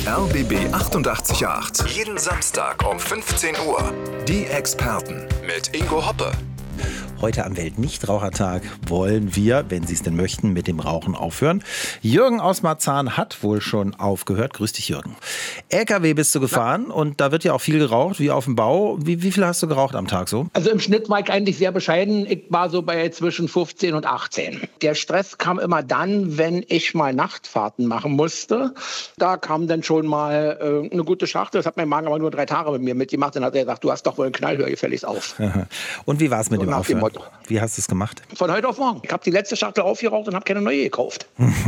RBB 88.8. Jeden Samstag um 15 Uhr. Die Experten mit Ingo Hoppe. Heute am Weltnichtrauchertag wollen wir, wenn Sie es denn möchten, mit dem Rauchen aufhören. Jürgen aus Marzahn hat wohl schon aufgehört. Grüß dich, Jürgen. LKW bist du gefahren und da wird ja auch viel geraucht, wie auf dem Bau. Wie viel hast du geraucht am Tag so? Also im Schnitt war ich eigentlich sehr bescheiden. Ich war so bei zwischen 15 und 18. Der Stress kam immer dann, wenn ich mal Nachtfahrten machen musste. Da kam dann schon mal eine gute Schachtel. Das hat mein Magen aber nur 3 Tage mit mir mitgemacht. Dann hat er gesagt, du hast doch wohl einen Knall, hör gefälligst auf. Und wie war es mit dem Aufhören? Motto. Wie hast du es gemacht? Von heute auf morgen. Ich habe die letzte Schachtel aufgeraucht und habe keine neue gekauft.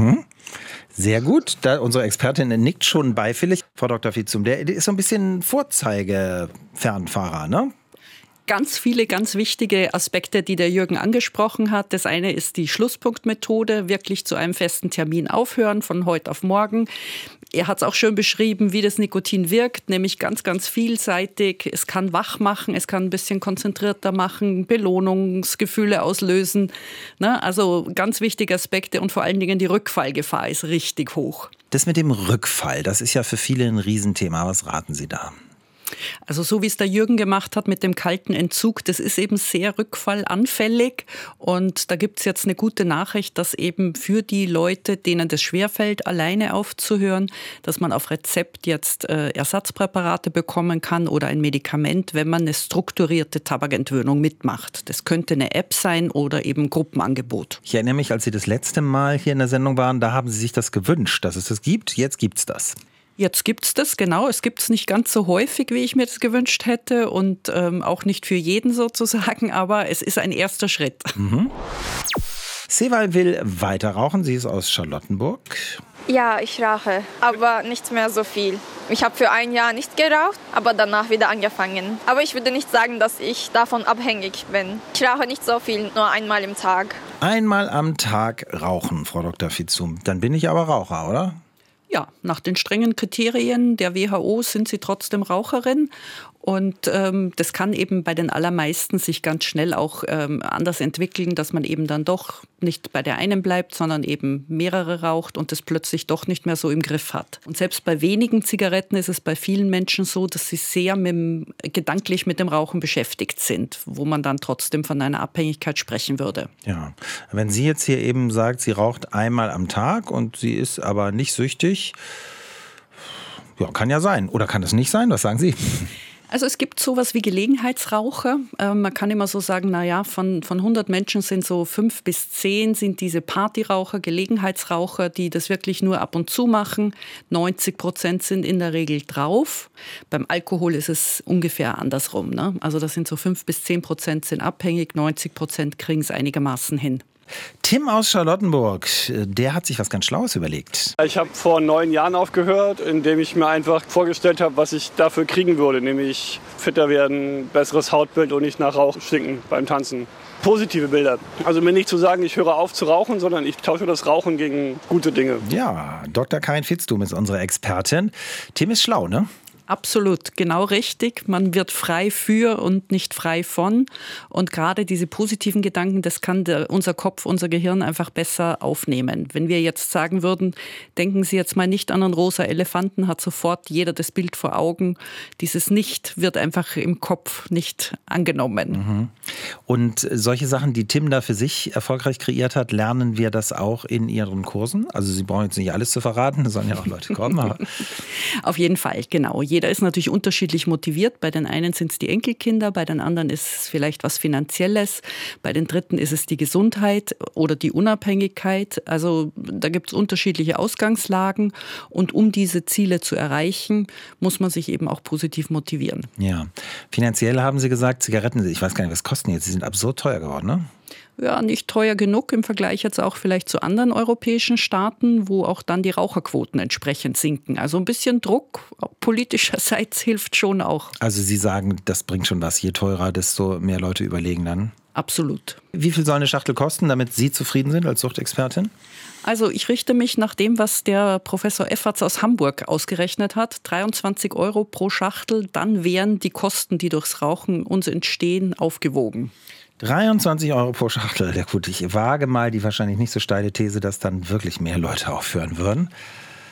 Sehr gut. Da unsere Expertin nickt schon beifällig. Frau Dr. Vizum, der ist so ein bisschen Vorzeigefernfahrer, ne? Ganz viele, ganz wichtige Aspekte, die der Jürgen angesprochen hat. Das eine ist die Schlusspunktmethode, wirklich zu einem festen Termin aufhören, von heute auf morgen. Er hat es auch schön beschrieben, wie das Nikotin wirkt, nämlich ganz, ganz vielseitig. Es kann wach machen, es kann ein bisschen konzentrierter machen, Belohnungsgefühle auslösen. Also ganz wichtige Aspekte und vor allen Dingen die Rückfallgefahr ist richtig hoch. Das mit dem Rückfall, das ist ja für viele ein Riesenthema. Was raten Sie da? Also so wie es der Jürgen gemacht hat mit dem kalten Entzug, das ist eben sehr rückfallanfällig. Und da gibt es jetzt eine gute Nachricht, dass eben für die Leute, denen das schwerfällt, alleine aufzuhören, dass man auf Rezept jetzt Ersatzpräparate bekommen kann oder ein Medikament, wenn man eine strukturierte Tabakentwöhnung mitmacht. Das könnte eine App sein oder eben Gruppenangebot. Ich erinnere mich, als Sie das letzte Mal hier in der Sendung waren, da haben Sie sich das gewünscht, dass es das gibt. Jetzt gibt es das. Jetzt gibt es das, genau. Es gibt es nicht ganz so häufig, wie ich mir das gewünscht hätte und auch nicht für jeden sozusagen, aber es ist ein erster Schritt. Seval will weiter rauchen. Sie ist aus Charlottenburg. Ja, ich rauche, aber nicht mehr so viel. Ich habe für 1 Jahr nicht geraucht, aber danach wieder angefangen. Aber ich würde nicht sagen, dass ich davon abhängig bin. Ich rauche nicht so viel, nur einmal im Tag. Einmal am Tag rauchen, Frau Dr. Vizum. Dann bin ich aber Raucher, oder? Ja, nach den strengen Kriterien der WHO sind sie trotzdem Raucherin. Und das kann eben bei den allermeisten sich ganz schnell auch anders entwickeln, dass man eben dann doch nicht bei der einen bleibt, sondern eben mehrere raucht und das plötzlich doch nicht mehr so im Griff hat. Und selbst bei wenigen Zigaretten ist es bei vielen Menschen so, dass sie sehr gedanklich mit dem Rauchen beschäftigt sind, wo man dann trotzdem von einer Abhängigkeit sprechen würde. Ja, wenn sie jetzt hier eben sagt, sie raucht einmal am Tag und sie ist aber nicht süchtig, ja, kann ja sein. Oder kann das nicht sein? Was sagen Sie? Also es gibt sowas wie Gelegenheitsraucher. Man kann immer so sagen, von 100 Menschen sind so 5 bis 10 sind diese Partyraucher, Gelegenheitsraucher, die das wirklich nur ab und zu machen. 90% sind in der Regel drauf. Beim Alkohol ist es ungefähr andersrum, ne? Also das sind so 5 bis 10% sind abhängig, 90% kriegen es einigermaßen hin. Tim aus Charlottenburg, der hat sich was ganz Schlaues überlegt. Ich habe vor 9 Jahren aufgehört, indem ich mir einfach vorgestellt habe, was ich dafür kriegen würde. Nämlich fitter werden, besseres Hautbild und nicht nach Rauch stinken beim Tanzen. Positive Bilder. Also mir nicht zu sagen, ich höre auf zu rauchen, sondern ich tausche das Rauchen gegen gute Dinge. Ja, Dr. Karin Vitzthum ist unsere Expertin. Tim ist schlau, ne? Absolut, genau richtig. Man wird frei für und nicht frei von. Und gerade diese positiven Gedanken, das kann unser Kopf, unser Gehirn einfach besser aufnehmen. Wenn wir jetzt sagen würden, denken Sie jetzt mal nicht an einen rosa Elefanten, hat sofort jeder das Bild vor Augen. Dieses Nicht wird einfach im Kopf nicht angenommen. Und solche Sachen, die Tim da für sich erfolgreich kreiert hat, lernen wir das auch in Ihren Kursen? Also Sie brauchen jetzt nicht alles zu verraten, da sollen ja auch Leute kommen. Aber auf jeden Fall, genau. Jeder ist natürlich unterschiedlich motiviert. Bei den einen sind es die Enkelkinder, bei den anderen ist es vielleicht was Finanzielles, bei den Dritten ist es die Gesundheit oder die Unabhängigkeit. Also da gibt es unterschiedliche Ausgangslagen und um diese Ziele zu erreichen, muss man sich eben auch positiv motivieren. Ja, finanziell haben Sie gesagt, Zigaretten, ich weiß gar nicht, was kosten jetzt, sie sind absurd teuer geworden, ne? Ja, nicht teuer genug im Vergleich jetzt auch vielleicht zu anderen europäischen Staaten, wo auch dann die Raucherquoten entsprechend sinken. Also ein bisschen Druck politischerseits hilft schon auch. Also Sie sagen, das bringt schon was. Je teurer, desto mehr Leute überlegen dann? Absolut. Wie viel soll eine Schachtel kosten, damit Sie zufrieden sind als Suchtexpertin? Also ich richte mich nach dem, was der Professor Efferts aus Hamburg ausgerechnet hat. 23 € pro Schachtel, dann wären die Kosten, die durchs Rauchen uns entstehen, aufgewogen. 23 € pro Schachtel. Ja gut, ich wage mal die wahrscheinlich nicht so steile These, dass dann wirklich mehr Leute aufhören würden.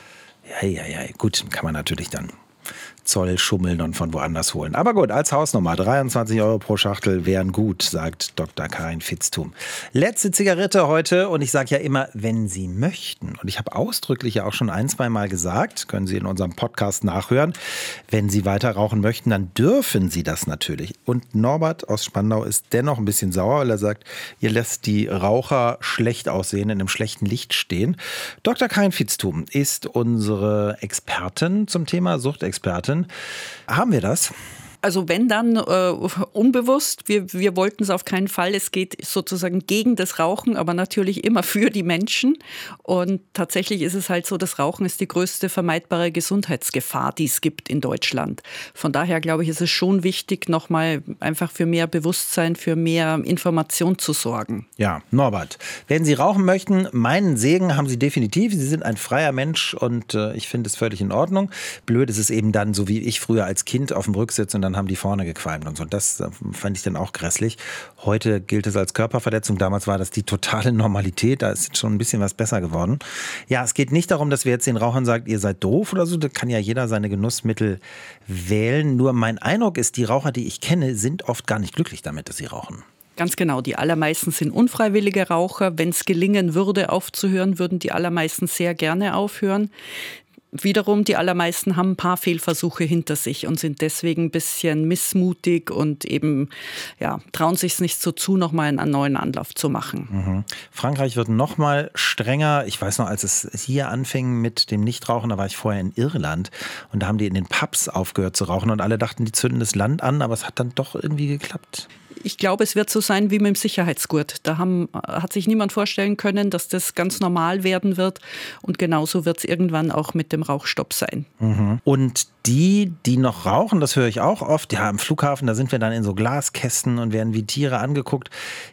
Ja. Gut, kann man natürlich dann Zoll schummeln und von woanders holen. Aber gut, als Hausnummer, 23 € pro Schachtel wären gut, sagt Dr. Karin Vitzthum. Letzte Zigarette heute und ich sage ja immer, wenn Sie möchten. Und ich habe ausdrücklich ja auch schon 1-2 Mal gesagt, können Sie in unserem Podcast nachhören, wenn Sie weiter rauchen möchten, dann dürfen Sie das natürlich. Und Norbert aus Spandau ist dennoch ein bisschen sauer, weil er sagt, ihr lässt die Raucher schlecht aussehen, in einem schlechten Licht stehen. Dr. Karin Vitzthum ist unsere Expertin zum Thema, Suchtexpertin. Haben wir das? Also wenn dann unbewusst, wir wollten es auf keinen Fall, es geht sozusagen gegen das Rauchen, aber natürlich immer für die Menschen und tatsächlich ist es halt so, das Rauchen ist die größte vermeidbare Gesundheitsgefahr, die es gibt in Deutschland. Von daher glaube ich, ist es schon wichtig, nochmal einfach für mehr Bewusstsein, für mehr Information zu sorgen. Ja, Norbert, wenn Sie rauchen möchten, meinen Segen haben Sie definitiv. Sie sind ein freier Mensch und ich finde es völlig in Ordnung. Blöd ist es eben dann, so wie ich früher als Kind auf dem Rücksitz und dann haben die vorne gequalmt und so. Und das fand ich dann auch grässlich. Heute gilt es als Körperverletzung. Damals war das die totale Normalität. Da ist schon ein bisschen was besser geworden. Ja, es geht nicht darum, dass wir jetzt den Rauchern sagen, ihr seid doof oder so. Da kann ja jeder seine Genussmittel wählen. Nur mein Eindruck ist, die Raucher, die ich kenne, sind oft gar nicht glücklich damit, dass sie rauchen. Ganz genau, die allermeisten sind unfreiwillige Raucher. Wenn es gelingen würde, aufzuhören, würden die allermeisten sehr gerne aufhören. Wiederum, die allermeisten haben ein paar Fehlversuche hinter sich und sind deswegen ein bisschen missmutig und eben trauen sich es nicht so zu, nochmal einen neuen Anlauf zu machen. Mhm. Frankreich wird nochmal strenger. Ich weiß noch, als es hier anfing mit dem Nichtrauchen, da war ich vorher in Irland und da haben die in den Pubs aufgehört zu rauchen und alle dachten, die zünden das Land an, aber es hat dann doch irgendwie geklappt. Ich glaube, es wird so sein wie mit dem Sicherheitsgurt. Da hat sich niemand vorstellen können, dass das ganz normal werden wird. Und genauso wird es irgendwann auch mit dem Rauchstopp sein. Mhm. Und die noch rauchen, das höre ich auch oft, ja, am Flughafen, da sind wir dann in so Glaskästen und werden wie Tiere angeguckt.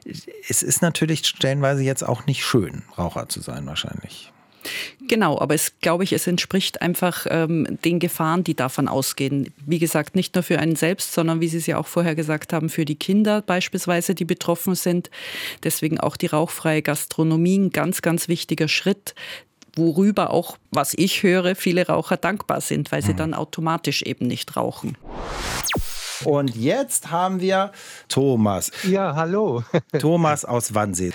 Es ist natürlich stellenweise jetzt auch nicht schön, Raucher zu sein wahrscheinlich. Genau, aber es entspricht einfach den Gefahren, die davon ausgehen. Wie gesagt, nicht nur für einen selbst, sondern wie Sie es ja auch vorher gesagt haben, für die Kinder beispielsweise, die betroffen sind. Deswegen auch die rauchfreie Gastronomie, ein ganz, ganz wichtiger Schritt, worüber auch, was ich höre, viele Raucher dankbar sind, weil sie dann automatisch eben nicht rauchen. Und jetzt haben wir Thomas. Ja, hallo. Thomas aus Wannsee.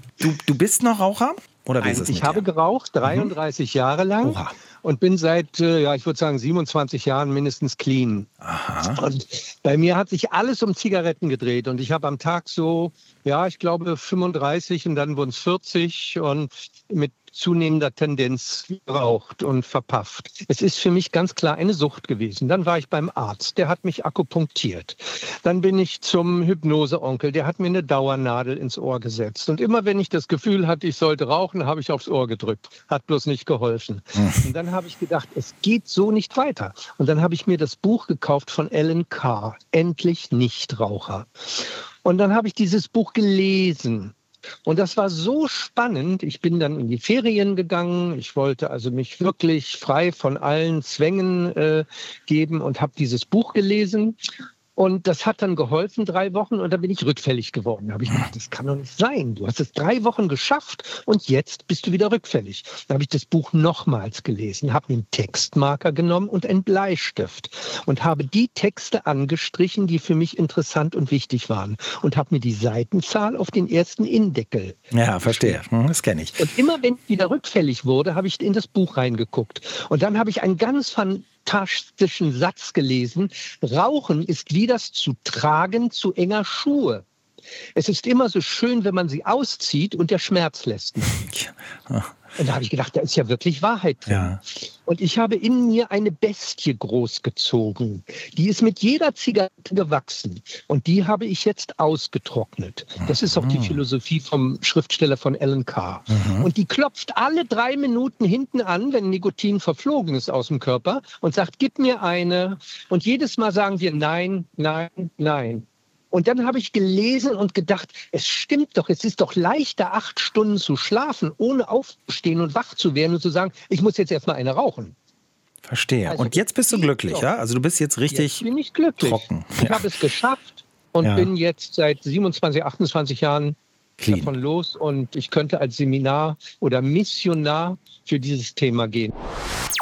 Du bist noch Raucher? Oder wie ist es mit Ich habe geraucht, 33 Jahre lang. Oha. Und bin seit, ich würde sagen, 27 Jahren mindestens clean. Aha. Und bei mir hat sich alles um Zigaretten gedreht. Und ich habe am Tag so, ich glaube 35 und dann wurden es 40 und mit zunehmender Tendenz geraucht und verpafft. Es ist für mich ganz klar eine Sucht gewesen. Dann war ich beim Arzt, der hat mich akupunktiert. Dann bin ich zum Hypnose-Onkel, der hat mir eine Dauernadel ins Ohr gesetzt. Und immer wenn ich das Gefühl hatte, ich sollte rauchen, habe ich aufs Ohr gedrückt. Hat bloß nicht geholfen. Und dann habe ich gedacht, es geht so nicht weiter. Und dann habe ich mir das Buch gekauft von Alan Carr, Endlich Nichtraucher. Und dann habe ich dieses Buch gelesen. Und das war so spannend. Ich bin dann in die Ferien gegangen. Ich wollte also mich wirklich frei von allen Zwängen geben und habe dieses Buch gelesen. Und das hat dann geholfen, 3 Wochen, und dann bin ich rückfällig geworden. Da habe ich gedacht, das kann doch nicht sein. Du hast es 3 Wochen geschafft und jetzt bist du wieder rückfällig. Dann habe ich das Buch nochmals gelesen, habe mir einen Textmarker genommen und einen Bleistift und habe die Texte angestrichen, die für mich interessant und wichtig waren, und habe mir die Seitenzahl auf den ersten Inndeckel. Ja, verstehe. Das kenne ich. Und immer wenn ich wieder rückfällig wurde, habe ich in das Buch reingeguckt. Und dann habe ich einen ganz fantastischen Satz gelesen: Rauchen ist wie das zu Tragen zu enger Schuhe. Es ist immer so schön, wenn man sie auszieht und der Schmerz lässt nach. Und da habe ich gedacht, da ist ja wirklich Wahrheit drin. Ja. Und ich habe in mir eine Bestie großgezogen. Die ist mit jeder Zigarette gewachsen. Und die habe ich jetzt ausgetrocknet. Das ist auch die Philosophie vom Schriftsteller von Alan Carr. Und die klopft alle 3 Minuten hinten an, wenn Nikotin verflogen ist aus dem Körper, und sagt, gib mir eine. Und jedes Mal sagen wir nein, nein, nein. Und dann habe ich gelesen und gedacht, es stimmt doch, es ist doch leichter, 8 Stunden zu schlafen, ohne aufzustehen und wach zu werden und zu sagen, ich muss jetzt erstmal eine rauchen. Verstehe. Also, und jetzt bist du glücklich, ja? Also du bist jetzt richtig jetzt bin ich glücklich. Trocken. Ich habe es geschafft und bin jetzt seit 27, 28 Jahren clean davon los, und ich könnte als Seminar oder Missionar für dieses Thema gehen.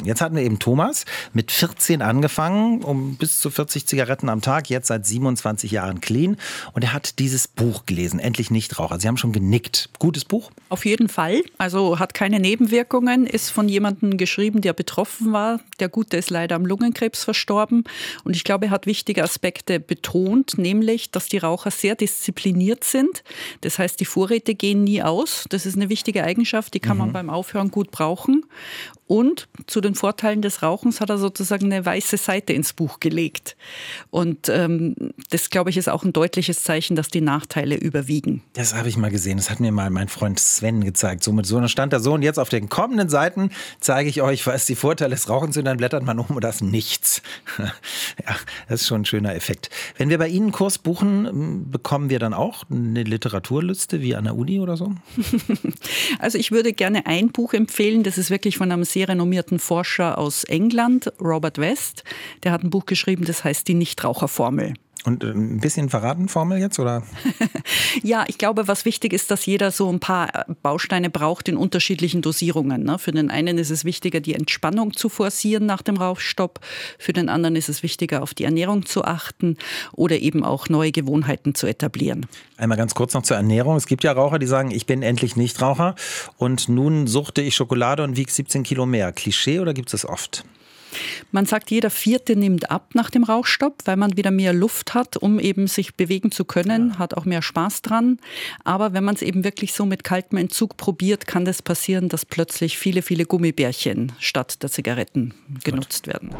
Jetzt hatten wir eben Thomas mit 14 angefangen, um bis zu 40 Zigaretten am Tag, jetzt seit 27 Jahren clean. Und er hat dieses Buch gelesen, Endlich Nichtraucher. Sie haben schon genickt. Gutes Buch? Auf jeden Fall. Also hat keine Nebenwirkungen, ist von jemandem geschrieben, der betroffen war. Der Gute ist leider am Lungenkrebs verstorben. Und ich glaube, er hat wichtige Aspekte betont, nämlich, dass die Raucher sehr diszipliniert sind. Das heißt, die Vorräte gehen nie aus. Das ist eine wichtige Eigenschaft, die kann man beim Aufhören gut brauchen. Und zu den Vorteilen des Rauchens hat er sozusagen eine weiße Seite ins Buch gelegt. Und das, glaube ich, ist auch ein deutliches Zeichen, dass die Nachteile überwiegen. Das habe ich mal gesehen. Das hat mir mal mein Freund Sven gezeigt. So mit so einer stand da so. Und jetzt auf den kommenden Seiten zeige ich euch, was die Vorteile des Rauchens sind. Dann blättert man um und das nichts. Ja, das ist schon ein schöner Effekt. Wenn wir bei Ihnen einen Kurs buchen, bekommen wir dann auch eine Literaturliste wie an der Uni oder so? Also ich würde gerne ein Buch empfehlen. Das ist wirklich von einem sehr renommierten Forscher aus England, Robert West. Der hat ein Buch geschrieben, das heißt Die Nichtraucherformel. Und ein bisschen verraten, Formel jetzt, oder? Ja, ich glaube, was wichtig ist, dass jeder so ein paar Bausteine braucht in unterschiedlichen Dosierungen. Für den einen ist es wichtiger, die Entspannung zu forcieren nach dem Rauchstopp. Für den anderen ist es wichtiger, auf die Ernährung zu achten oder eben auch neue Gewohnheiten zu etablieren. Einmal ganz kurz noch zur Ernährung. Es gibt ja Raucher, die sagen, ich bin endlich Nichtraucher und nun suchte ich Schokolade und wiege 17 Kilo mehr. Klischee oder gibt es das oft? Man sagt, jeder Vierte nimmt ab nach dem Rauchstopp, weil man wieder mehr Luft hat, um eben sich bewegen zu können, hat auch mehr Spaß dran. Aber wenn man es eben wirklich so mit kaltem Entzug probiert, kann das passieren, dass plötzlich viele, viele Gummibärchen statt der Zigaretten genutzt werden.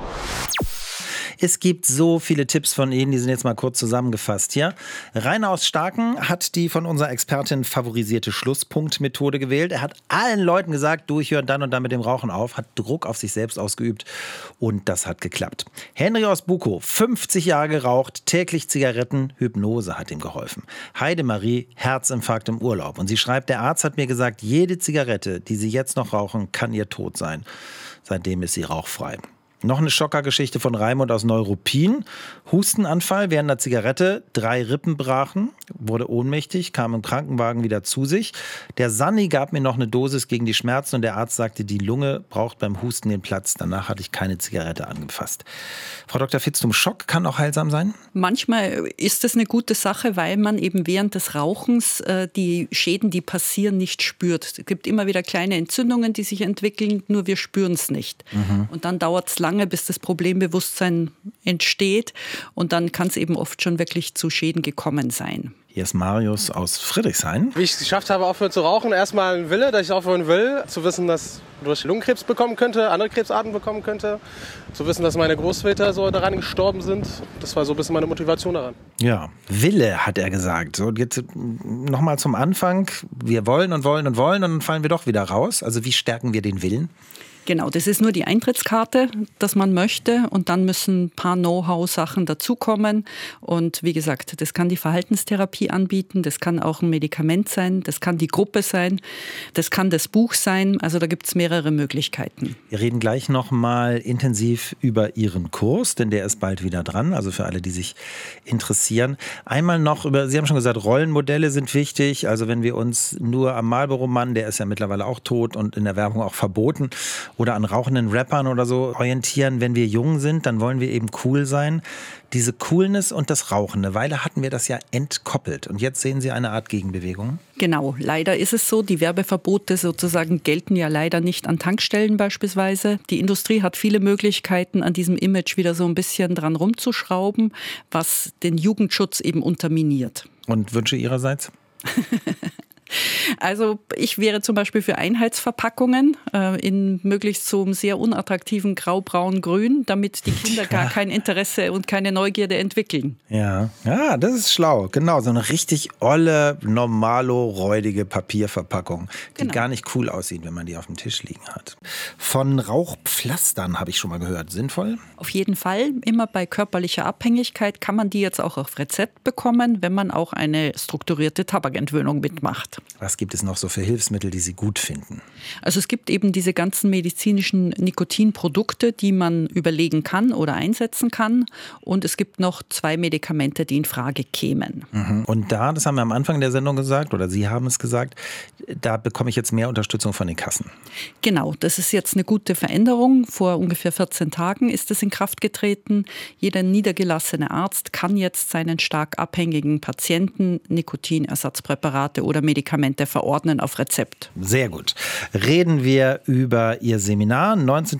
Es gibt so viele Tipps von Ihnen, die sind jetzt mal kurz zusammengefasst hier. Rainer aus Starken hat die von unserer Expertin favorisierte Schlusspunkt-Methode gewählt. Er hat allen Leuten gesagt, du, ich höre dann und dann mit dem Rauchen auf, hat Druck auf sich selbst ausgeübt und das hat geklappt. Henry aus Bukow, 50 Jahre geraucht, täglich Zigaretten, Hypnose hat ihm geholfen. Heidemarie, Herzinfarkt im Urlaub. Und sie schreibt, der Arzt hat mir gesagt, jede Zigarette, die Sie jetzt noch rauchen, kann ihr Tod sein. Seitdem ist sie rauchfrei. Noch eine Schockergeschichte von Raimund aus Neuruppin. Hustenanfall während der Zigarette, 3 Rippen brachen, wurde ohnmächtig, kam im Krankenwagen wieder zu sich. Der Sanni gab mir noch eine Dosis gegen die Schmerzen und der Arzt sagte, die Lunge braucht beim Husten den Platz. Danach hatte ich keine Zigarette angefasst. Frau Dr. Fitztum, Schock kann auch heilsam sein? Manchmal ist es eine gute Sache, weil man eben während des Rauchens die Schäden, die passieren, nicht spürt. Es gibt immer wieder kleine Entzündungen, die sich entwickeln, nur wir spüren es nicht. Und dann dauert es lange, bis das Problembewusstsein entsteht und dann kann es eben oft schon wirklich zu Schäden gekommen sein. Hier ist Marius aus Friedrichshain. Wie ich es geschafft habe, aufhören zu rauchen, erstmal ein Wille, dass ich aufhören will, zu wissen, dass ich durch Lungenkrebs bekommen könnte, andere Krebsarten bekommen könnte, zu wissen, dass meine Großväter so daran gestorben sind. Das war so ein bisschen meine Motivation daran. Ja, Wille, hat er gesagt. So, jetzt nochmal zum Anfang. Wir wollen und wollen und wollen und dann fallen wir doch wieder raus. Also wie stärken wir den Willen? Genau, das ist nur die Eintrittskarte, dass man möchte und dann müssen ein paar Know-how-Sachen dazukommen und wie gesagt, das kann die Verhaltenstherapie anbieten, das kann auch ein Medikament sein, das kann die Gruppe sein, das kann das Buch sein, also da gibt es mehrere Möglichkeiten. Wir reden gleich nochmal intensiv über Ihren Kurs, denn der ist bald wieder dran, also für alle, die sich interessieren. Einmal noch über, Sie haben schon gesagt, Rollenmodelle sind wichtig, also wenn wir uns nur am Marlboro-Mann, der ist ja mittlerweile auch tot und in der Werbung auch verboten, oder an rauchenden Rappern oder so orientieren. Wenn wir jung sind, dann wollen wir eben cool sein. Diese Coolness und das Rauchen, eine Weile hatten wir das ja entkoppelt. Und jetzt sehen Sie eine Art Gegenbewegung. Genau, leider ist es so. Die Werbeverbote sozusagen gelten ja leider nicht an Tankstellen beispielsweise. Die Industrie hat viele Möglichkeiten, an diesem Image wieder so ein bisschen dran rumzuschrauben, was den Jugendschutz eben unterminiert. Und Wünsche Ihrerseits? Also ich wäre zum Beispiel für Einheitsverpackungen in möglichst so einem sehr unattraktiven Grau-Braun-Grün, damit die Kinder gar kein Interesse und keine Neugierde entwickeln. Ja, das ist schlau. Genau, so eine richtig olle, normalo-räudige Papierverpackung, die gar nicht cool aussieht, wenn man die auf dem Tisch liegen hat. Von Rauchpflastern habe ich schon mal gehört. Sinnvoll? Auf jeden Fall. Immer bei körperlicher Abhängigkeit kann man die jetzt auch auf Rezept bekommen, wenn man auch eine strukturierte Tabakentwöhnung mitmacht. Was gibt es noch so für Hilfsmittel, die Sie gut finden? Also es gibt eben diese ganzen medizinischen Nikotinprodukte, die man überlegen kann oder einsetzen kann. Und es gibt noch 2 Medikamente, die in Frage kämen. Und da, das haben wir am Anfang der Sendung gesagt, oder Sie haben es gesagt, da bekomme ich jetzt mehr Unterstützung von den Kassen. Genau, das ist jetzt eine gute Veränderung. Vor ungefähr 14 Tagen ist es in Kraft getreten. Jeder niedergelassene Arzt kann jetzt seinen stark abhängigen Patienten Nikotinersatzpräparate oder Medikamente verordnen auf Rezept. Sehr gut. Reden wir über Ihr Seminar.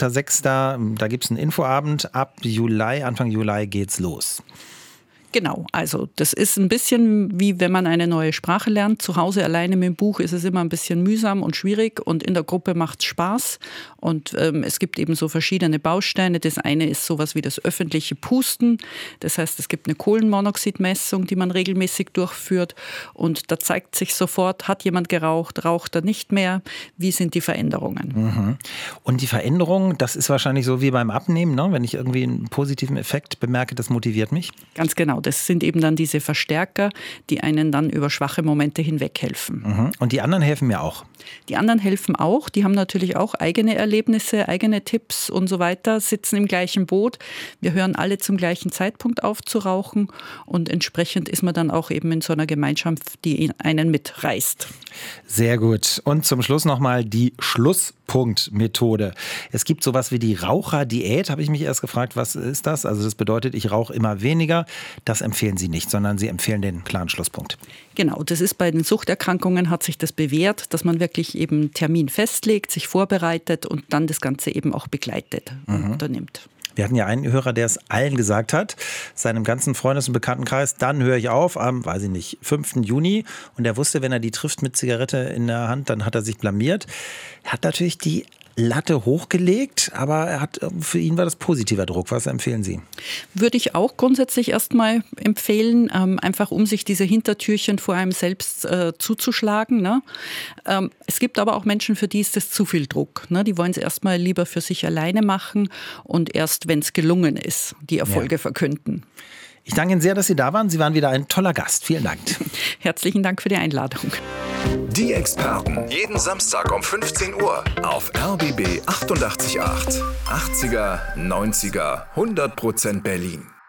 19.06. Da gibt es einen Infoabend. Ab Anfang Juli geht's los. Genau, also das ist ein bisschen wie wenn man eine neue Sprache lernt. Zu Hause alleine mit dem Buch ist es immer ein bisschen mühsam und schwierig und in der Gruppe macht es Spaß. Und es gibt eben so verschiedene Bausteine. Das eine ist sowas wie das öffentliche Pusten. Das heißt, es gibt eine Kohlenmonoxidmessung, die man regelmäßig durchführt. Und da zeigt sich sofort, hat jemand geraucht, raucht er nicht mehr? Wie sind die Veränderungen? Und die Veränderung, das ist wahrscheinlich so wie beim Abnehmen, ne? Wenn ich irgendwie einen positiven Effekt bemerke, das motiviert mich? Ganz genau. Das sind eben dann diese Verstärker, die einen dann über schwache Momente hinweg helfen. Und die anderen helfen mir auch? Die anderen helfen auch. Die haben natürlich auch eigene Erlebnisse, eigene Tipps und so weiter, sitzen im gleichen Boot. Wir hören alle zum gleichen Zeitpunkt auf zu rauchen und entsprechend ist man dann auch eben in so einer Gemeinschaft, die einen mitreißt. Sehr gut. Und zum Schluss nochmal die Schlusspunktmethode. Es gibt sowas wie die Raucherdiät, habe ich mich erst gefragt, was ist das? Also das bedeutet, ich rauche immer weniger. Das empfehlen Sie nicht, sondern Sie empfehlen den klaren Schlusspunkt. Genau, das ist bei den Suchterkrankungen hat sich das bewährt, dass man wirklich eben einen Termin festlegt, sich vorbereitet und dann das Ganze eben auch begleitet und unternimmt. Wir hatten ja einen Hörer, der es allen gesagt hat, seinem ganzen Freundes- und Bekanntenkreis, dann höre ich auf am, 5. Juni. Und er wusste, wenn er die trifft mit Zigarette in der Hand, dann hat er sich blamiert. Er hat natürlich die Latte hochgelegt, aber für ihn war das positiver Druck. Was empfehlen Sie? Würde ich auch grundsätzlich erstmal empfehlen, einfach um sich diese Hintertürchen vor einem selbst zuzuschlagen. Ne? Es gibt aber auch Menschen, für die ist das zu viel Druck. Ne? Die wollen es erstmal lieber für sich alleine machen und erst, wenn es gelungen ist, die Erfolge verkünden. Ich danke Ihnen sehr, dass Sie da waren. Sie waren wieder ein toller Gast. Vielen Dank. Herzlichen Dank für die Einladung. Die Experten. Jeden Samstag um 15 Uhr auf RBB 88.8. 80er, 90er, 100% Berlin.